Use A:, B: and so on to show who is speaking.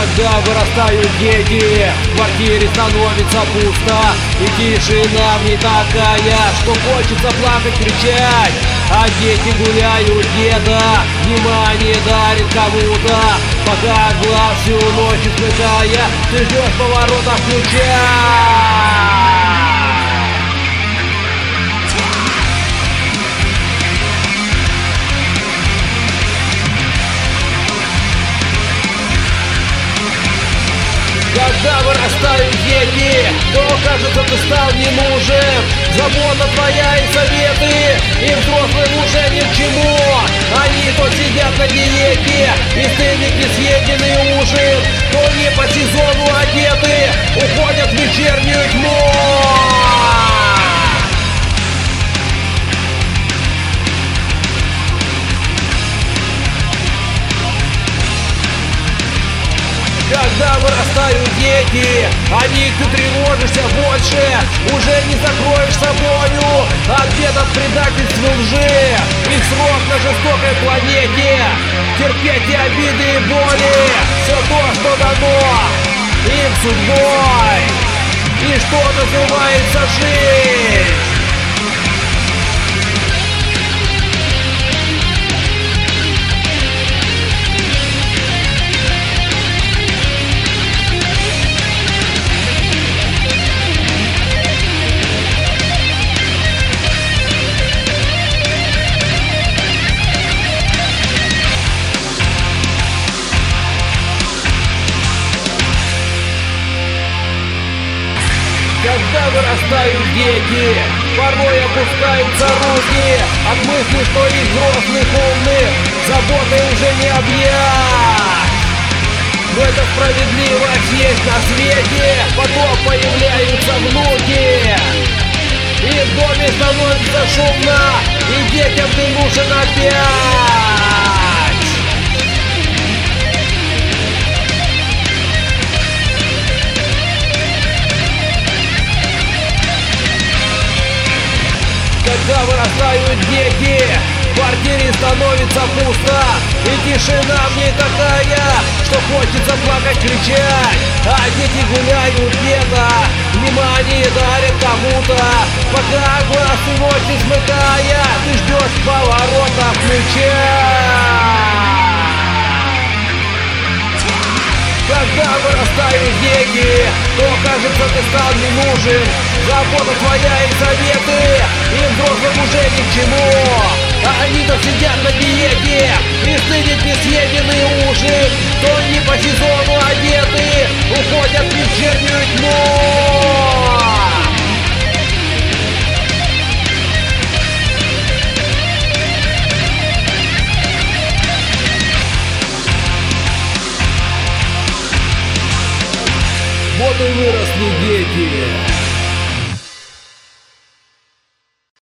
A: Когда вырастают дети, в квартире становится пусто, и тишина в ней такая, что хочется плакать, кричать. А дети гуляют где-то, внимание дарит кому-то, пока глаз всю ночь смыкая, ты ждешь поворота ключа. Когда вырастают дети, то кажется, ты стал не нужен. Забота твоя и советы, и взрослым уже ни к чему. Они то сидят на диете, и стынет несъеденный ужин, то не по сезону одеты, уходят в вечернюю тьму. Когда вырастают дети, о них ты тревожишься больше, уже не закроешь собою от бед, предательств и лжи. Их срок на жестокой планете, терпеть и обиды и боли, все то, что дано им судьбой, и что называется жизнь. Когда вырастают дети, порой опускаются руки от мысли, что их взрослых умных заботой уже не объять. Но эта справедливость есть на свете, потом появляются внуки, и в доме становится шумно, и детям ты нужен опять. Когда вырастают дети, в квартире становится пусто, и тишина в ней такая, что хочется плакать, кричать. А дети гуляют где-то, внимание дарят кому-то, пока глаз и ночь не смыкая, ты ждешь поворота ключа. Когда вырастают дети, то кажется, ты стал не нужен. Забота твоя и советы, и взрослым уже ни к чему. А они-то сидят на диете, и стынет несъеденный ужин, то не по сезону одеты, уходят в вечернюю тьму. Вот и выросли дети.